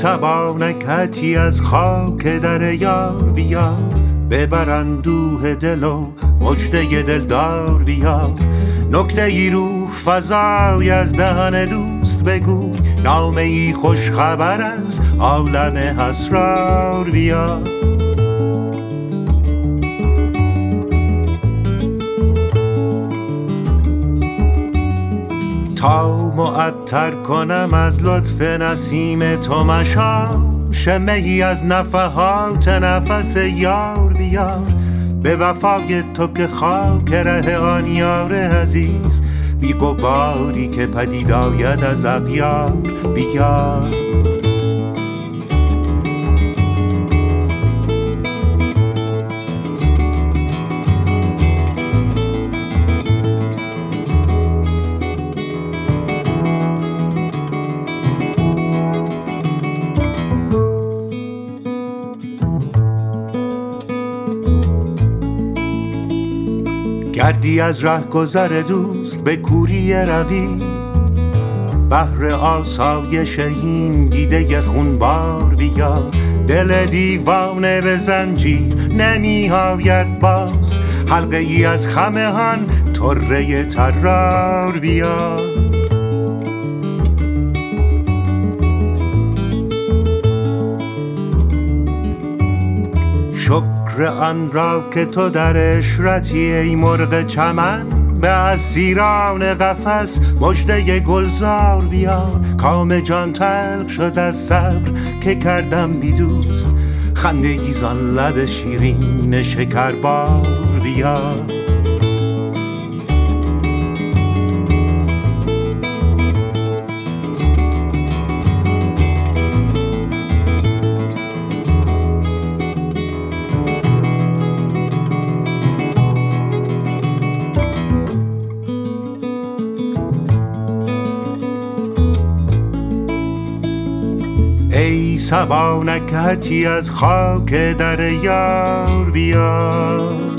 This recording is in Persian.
صبا نکهتی از خاک در یار بیار، ببر اندوه دل و مژده دلدار بیار. نکته ای رو فضای از دهن دوست بگو، نامه ای خوش خبر از عالم اسرار بیار. تا معطر کنم از لطف نسیم تو مشام، شمه ای از نفحات نفس یار بیار. به وفای تو که خاک ره آن یار عزیز، بی غباری که پدید آید از اغیار بیار. گردی از ره گذر دوست به کوری رقیب، بهر آسایش این دیده خونبار بیار. دل دیوانه به زنجیر نمی آید باز، حلقه ای از خمهان طره طرار بیار. شکر آن را که تو در عشرتی ای مرغ چمن، به اسیران قفس مژده گلزار بیار. کام جان تلخ شد از صبر که کردم بی دوست، خنده ای زان لب شیرین شکربار بیار. ای صبا نکهتی از خاک در یار بیار.